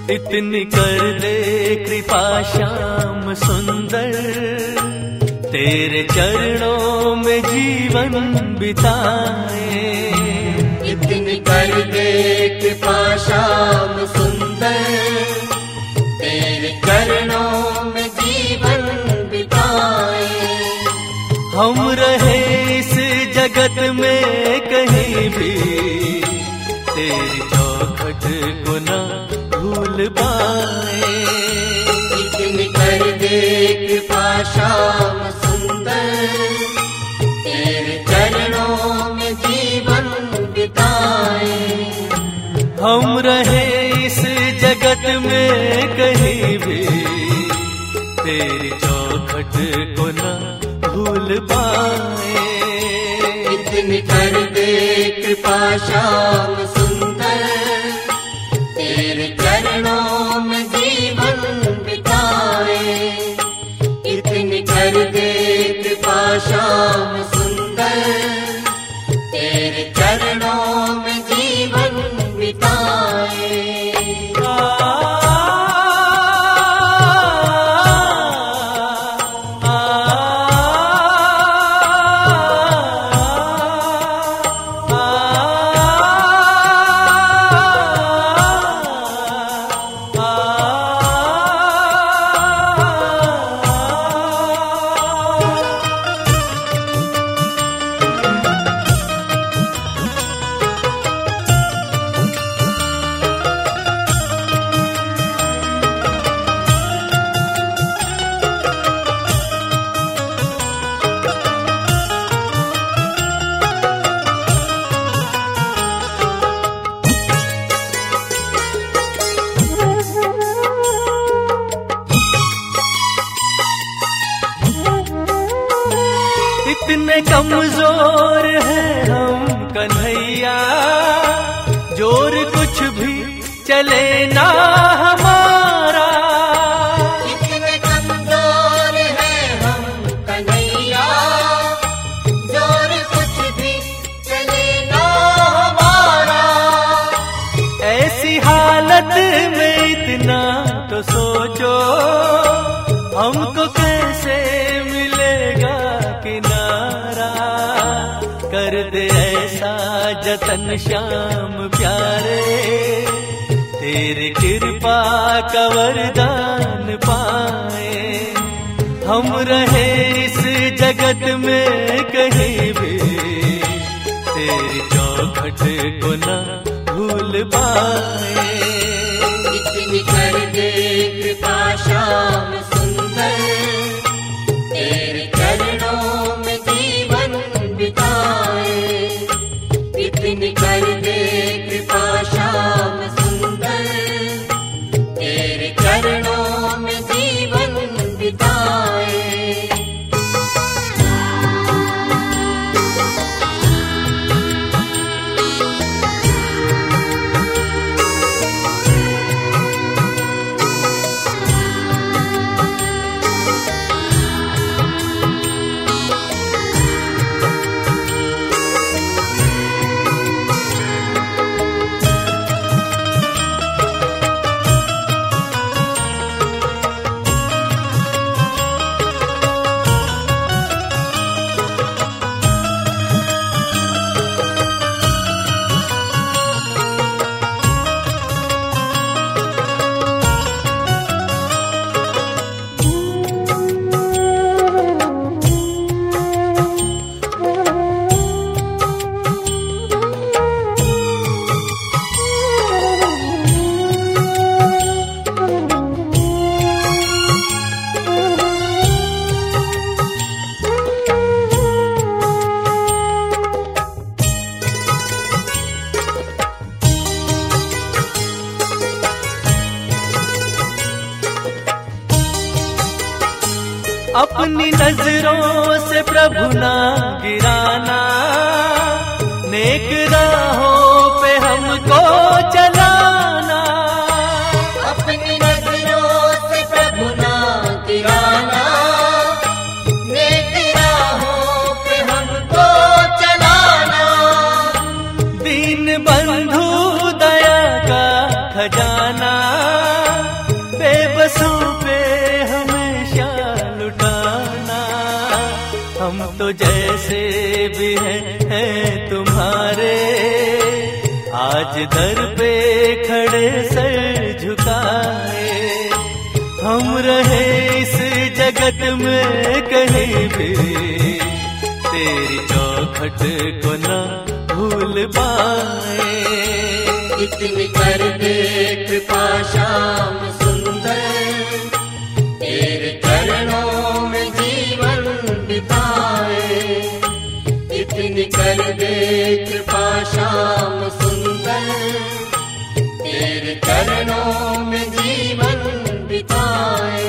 इतनी कर दे कृपा श्याम सुंदर, तेरे चरणों में जीवन बिताए। इतनी कर दे कृपा श्याम सुंदर, तेरे चरणों में जीवन बिताए। हम रहे इस जगत में कहीं भी, तेरी चौखट को ना भूल पाए। इतनी कर दे कृपा श्याम सुंदर, तेरे चरणों में जीवन बिताए। हम रहे इस जगत में कहीं भी, तेरी चौखट को ना भूल पाए। इतनी कर दे कृपा श्याम सुंदर, तेरे चरणों में जीवन बिताए। इतनी कर दे कृपा श्याम सुंदर, तेरे चरणों में जीवन बिताए। इतने कमजोर हैं हम कन्हैया, जोर कुछ भी चले ना हमारा। इतने कमजोर हैं हम कन्हैया, जोर कुछ भी चले ना हमारा। ऐसी हालत में इतना तो सोचो, हमको कैसे मिलेगा किनारा। कर दे ऐसा जतन श्याम प्यारे, तेरी कृपा का वरदान पाए। हम रहे इस जगत में कहीं भी, तेरी चौखट को ना भूल पाए। इतनी कर दे कृपा श्याम सुंदर, तेरे चरणों में जीवन बिताए। इतनी कर दे कृपा श्याम सुंदर, तेरे चरणों में जीवन बिताए। अपनी नजरों से प्रभु ना गिराना, नेक राहों पे हमको चलाना। अपनी नजरों से प्रभु ना गिराना, नेक राहों पे हमको चलाना। दीन बंधु दया का खजाना, गिराना, बेबसों पे हमेशा लुटाना। हम तो जैसे भी हैं तुम्हारे, आज दर पे खड़े सर झुकाए। हम रहे इस जगत में कहीं भी, तेरी चौखट को न भूल पाए। इतनी कर दे कृपा श्याम सुंदर, तेरे चरणों में जीवन बिताए। इतनी कर दे कृपा श्याम सुंदर, तेरे चरणों में जीवन बिताए।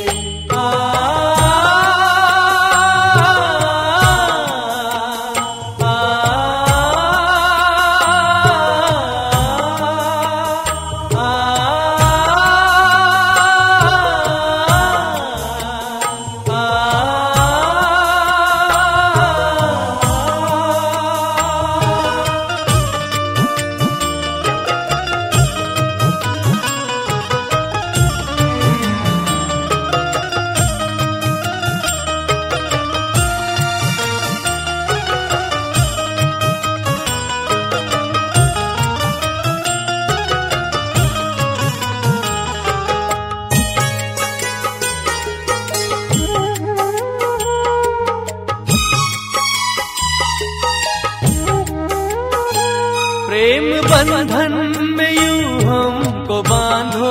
प्रेम बंधन में यूं हमको बांधो,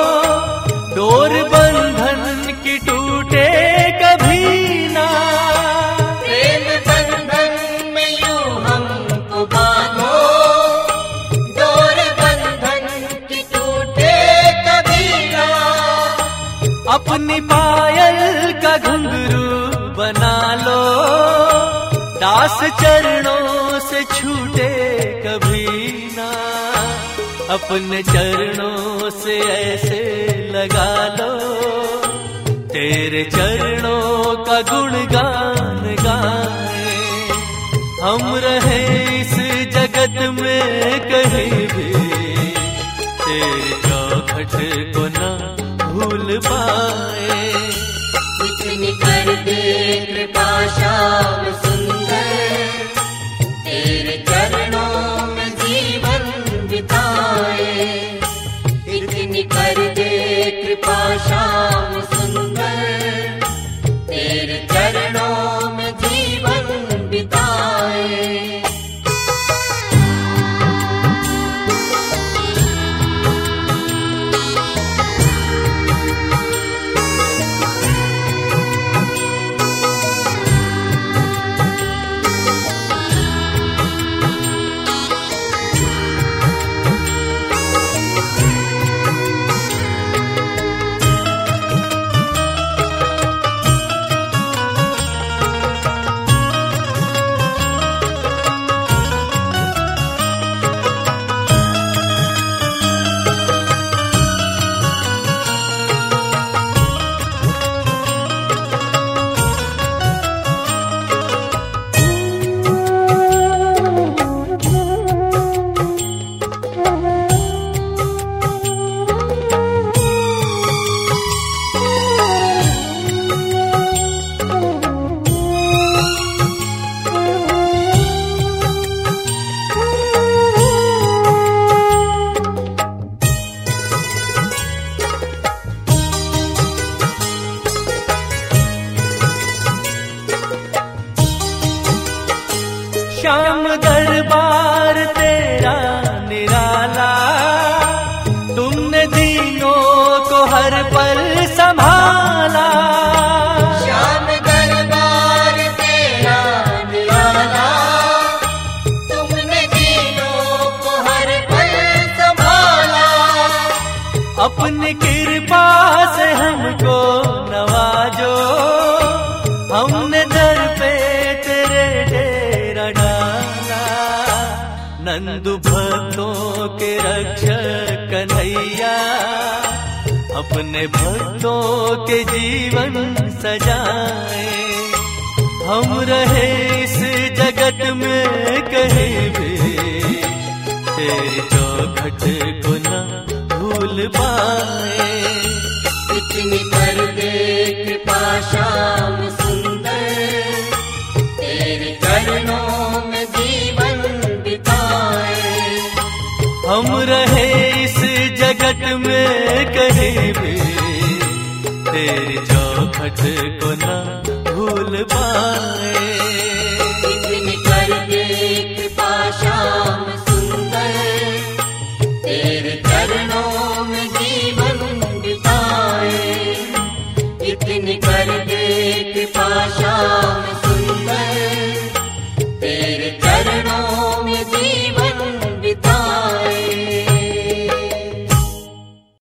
डोर बंधन की टूटे कभी ना। प्रेम बंधन में यूं हमको बांधो, डोर बंधन की टूटे कभी ना। अपनी पायल का घुंघरू बना लो, दास चरणों से छूटे कभी ना। अपने चरणों से ऐसे लगा लो, तेरे चरणों का गुणगान गाए। हम रहे इस जगत में कहीं भी, तेरे चौखट को न भूल पाए। इतनी कर दे कृपा श्याम सुंदर, तेरे चरणों में जीवन बिताए। इतनी कर दे कृपा श्याम सुंदर, तेरे चरणों में जीवन बिताए। श्याम दरबार तेरा निराला, तुमने दीनों को हर पल संभाला। श्याम दरबार तेरा निराला, तुमने दीनों को हर पल संभाला। अपनी कृपा से हमको नवाजो, हमने दर पे तेरे डेरा डाला। नंदू भक्तों के रक्षक कन्हैया, अपने भक्तों के जीवन सजाए। हम रहे इस जगत में कहीं भी, तेरी चौखट को न भूल भूल पाए। इतनी कर दे कृपा श्याम सुंदर, तेरे चरणों में जीवन बिताए। हम रहे इस जगत में कहीं भी, तेरी चौखट को ना भूल पाए।